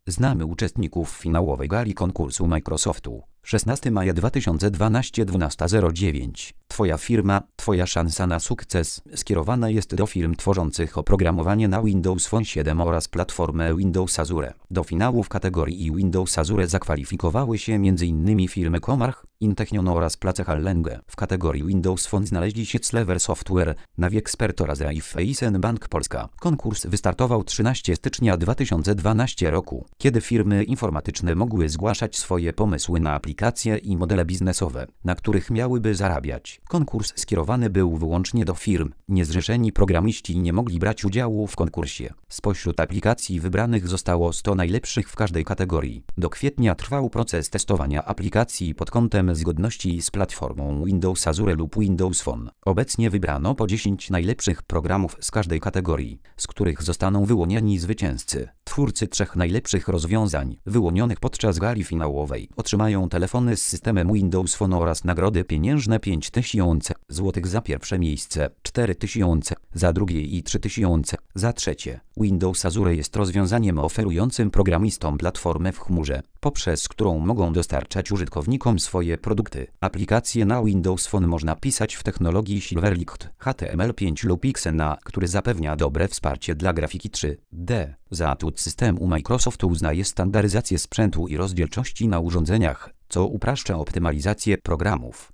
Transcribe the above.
Znamy uczestników finałowej gali konkursu Microsoftu. 16 maja 2012 12:09. Twoja firma, Twoja szansa na sukces skierowana jest do firm tworzących oprogramowanie na Windows Phone 7 oraz platformę Windows Azure. Do finału w kategorii Windows Azure zakwalifikowały się m.in. firmy Comarch, Intechnion oraz Place Hallenge. W kategorii Windows Phone znaleźli się Clever Software, Naviexpert oraz Raiffeisen Bank Polska. Konkurs wystartował 13 stycznia 2012 roku, kiedy firmy informatyczne mogły zgłaszać swoje pomysły na aplikacje i modele biznesowe, na których miałyby zarabiać. Konkurs skierowany był wyłącznie do firm. Niezrzeszeni programiści nie mogli brać udziału w konkursie. Spośród aplikacji wybranych zostało 100 najlepszych w każdej kategorii. Do kwietnia trwał proces testowania aplikacji pod kątem zgodności z platformą Windows Azure lub Windows Phone. Obecnie wybrano po 10 najlepszych programów z każdej kategorii, z których zostaną wyłonieni zwycięzcy. Twórcy 3 najlepszych rozwiązań, wyłonionych podczas gali finałowej, otrzymają telefony z systemem Windows Phone oraz nagrody pieniężne 5000 zł za pierwsze miejsce, 4000 za drugie i 3000 za trzecie. Windows Azure jest rozwiązaniem oferującym programistom platformę w chmurze, poprzez którą mogą dostarczać użytkownikom swoje produkty. Aplikacje na Windows Phone można pisać w technologii Silverlight HTML5 lub XNA, który zapewnia dobre wsparcie dla grafiki 3D. Za atut systemu Microsoft uznaje standaryzację sprzętu i rozdzielczości na urządzeniach, co upraszcza optymalizację programów.